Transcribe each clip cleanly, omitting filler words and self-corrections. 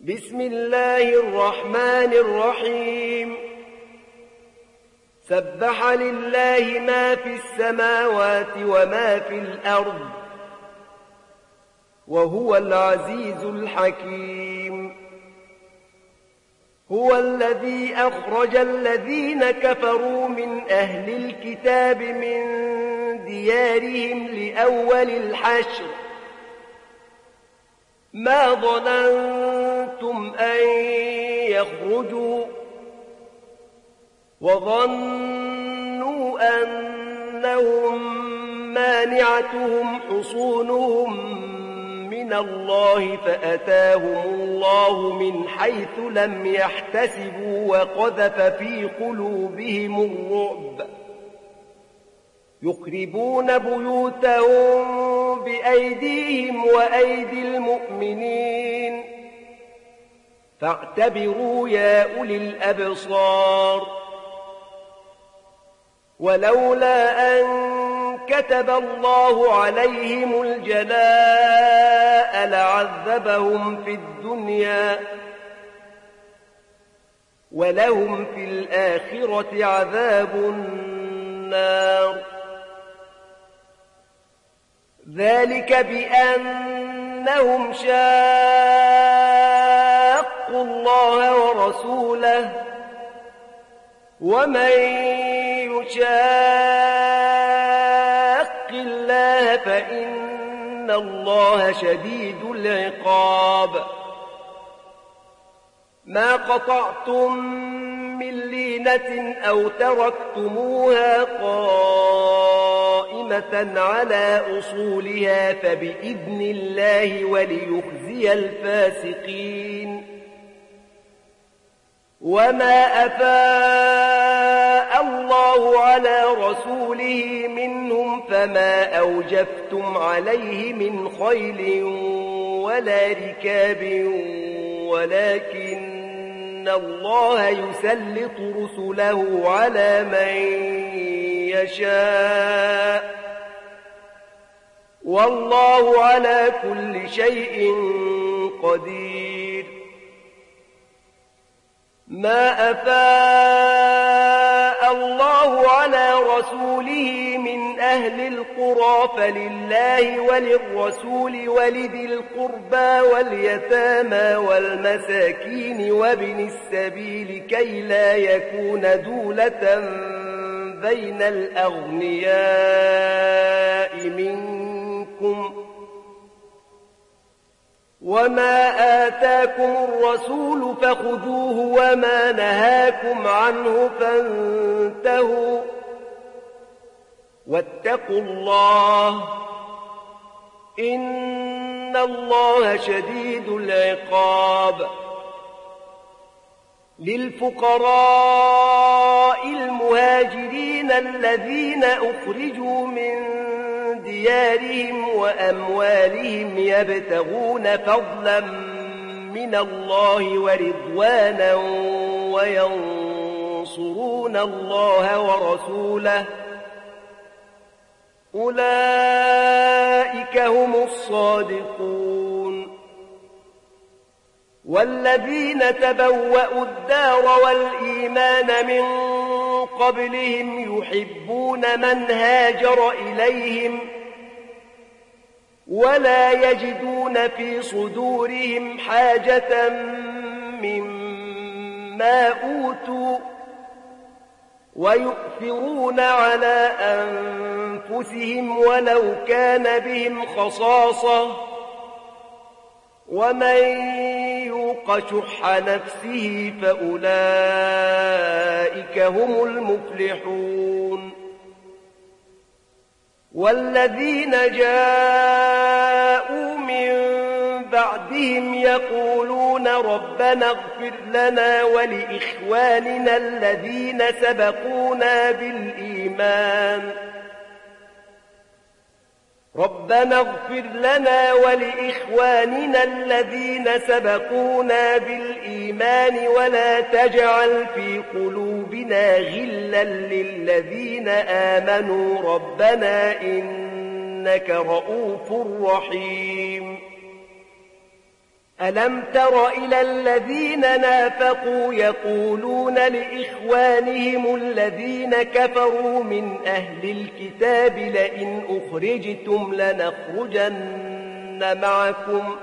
بسم الله الرحمن الرحيم سبح لله ما في السماوات وما في الأرض وهو العزيز الحكيم هو الذي أخرج الذين كفروا من أهل الكتاب من ديارهم لأول الحشر ما ظننتم أن يخرجوا وظنوا أنهم مانعتهم حصونهم من الله فأتاهم الله من حيث لم يحتسبوا وقذف في قلوبهم الرعب يخربون بيوتهم بأيديهم وأيدي المؤمنين فاعتبروا يا أولي الأبصار ولولا أن كتب الله عليهم الجلاء لعذبهم في الدنيا ولهم في الآخرة عذاب النار ذلك بأنهم شاقوا الله ورسوله ومن يشاق الله فإن الله شديد العقاب ما قطعتم من لينة أو تركتموها قائمة على أصولها فبإذن الله وليخزي الفاسقين وما أفاء الله على رسوله منهم فما أوجفتم عليه من خيل ولا ركاب ولكن الله يسلط رسله على من يشاء والله على كل شيء قدير ما أفاء الله على رسوله من أهل القرى فلله وللرسول ولذي القربى واليتامى والمساكين وابن السبيل كي لا يكون دولة بين الأغنياء منكم وما آتاكم الرسول فخذوه وما نهاكم عنه فانتهوا واتقوا الله إن الله شديد العقاب للفقراء المهاجرين الذين أخرجوا من ديارهم وأموالهم يبتغون فضلا من الله ورضوانا وينصرون الله ورسوله أولئك هم الصادقون والذين تبوأوا الدار والإيمان من قبلهم يحبون من هاجر إليهم ولا يجدون في صدورهم حاجة مما أوتوا ويؤثرون على أنفسهم ولو كان بهم خصاصة ومن يوق شح نفسه فأولئك هم المفلحون والذين جاءوا من بعدهم يقولون ربنا اغفر لنا ولإخواننا الذين سبقونا بالإيمان ربنا اغفر لنا ولإخواننا الذين سبقونا بالإيمان ولا تجعل في قلوبنا غلا للذين آمنوا ربنا إنك رؤوف رحيم ألم تر إلى الذين نافقوا يقولون لإخوانهم الذين كفروا من أهل الكتاب لئن أخرجتم لنخرجن معكم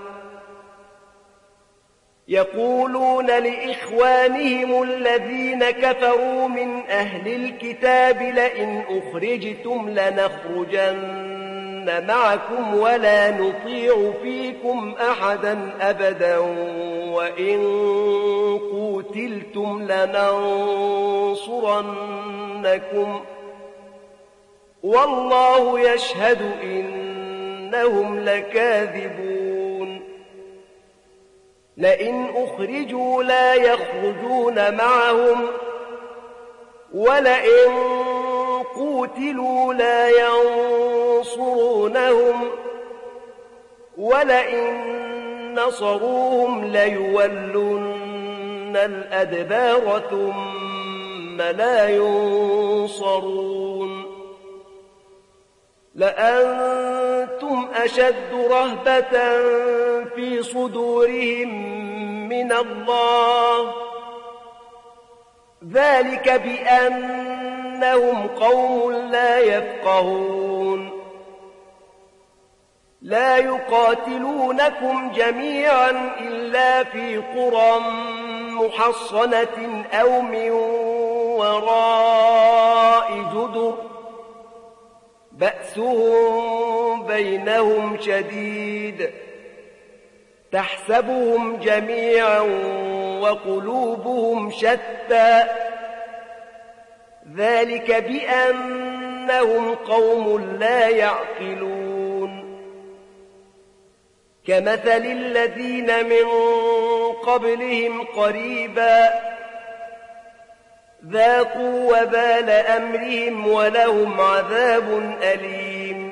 يقولون لإخوانهم الذين كفروا من أهل الكتاب لئن أخرجتم لنخرجن معكم ولا نطيع فيكم أحدا أبدا وإن قوتلتم لننصرنكم والله يشهد إنهم لكاذبون لئن أخرجوا لا يخرجون معهم ولئن قوتلوا لا ينصرونهم ولئن نصروهم ليولن الأدبار ثم لا ينصرون لأنتم أشد رهبة في صدورهم من الله ذلك بأنهم قوم لا يفقهون لا يقاتلونكم جميعا إلا في قرى محصنة أو من وراء جدر بأسهم بينهم شديد تحسبهم جميعا وقلوبهم شتى ذلك بأنهم قوم لا يعقلون كمثل الذين من قبلهم قريبا ذاقوا وبال أمرهم ولهم عذاب أليم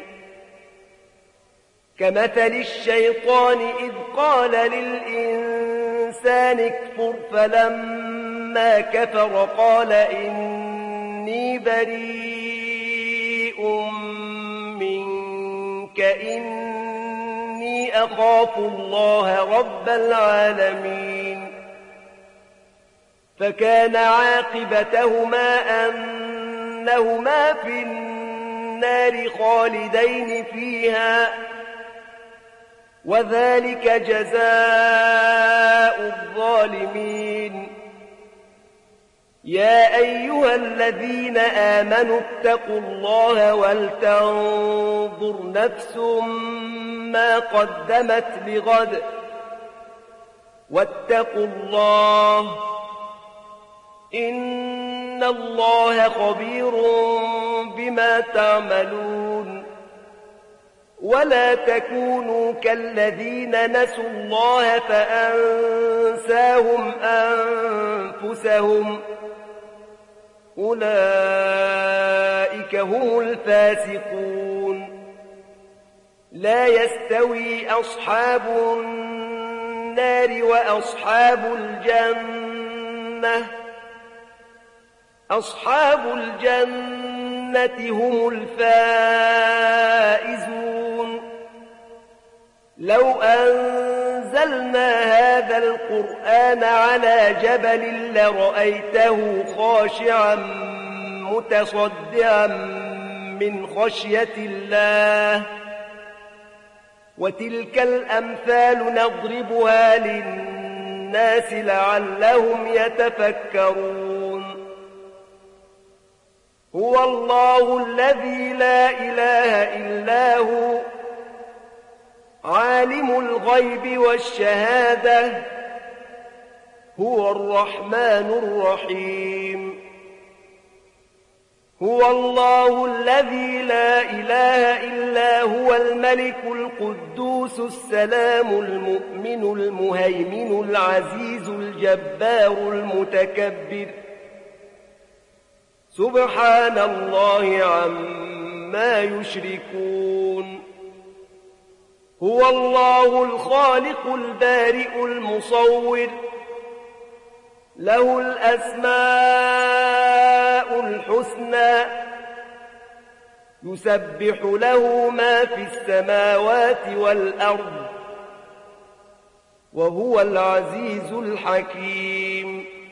كمثل الشيطان إذ قال للإنسان اكفر فلما كفر قال إني بريء منك إني أخاف الله رب العالمين فكان عاقبتهما أنهما في النار خالدين فيها وذلك جزاء الظالمين يا أيها الذين آمنوا اتقوا الله ولتنظر نفس ما قدمت لغد واتقوا الله إن الله خبير بما تعملون ولا تكونوا كالذين نسوا الله فأنساهم أنفسهم أولئك هم الفاسقون لا يستوي أصحاب النار وأصحاب الجنة أصحاب الجنة هم الفائزون لو أنزلنا هذا القرآن على جبل لرأيته خاشعا متصدعا من خشية الله وتلك الأمثال نضربها للناس لعلهم يتفكرون هو الله الذي لا إله إلا هو عالم الغيب والشهادة هو الرحمن الرحيم هو الله الذي لا إله إلا هو الملك القدوس السلام المؤمن المهيمن العزيز الجبار المتكبر سبحان الله عما يشركون هو الله الخالق البارئ المصور له الأسماء الحسنى يسبح له ما في السماوات والأرض وهو العزيز الحكيم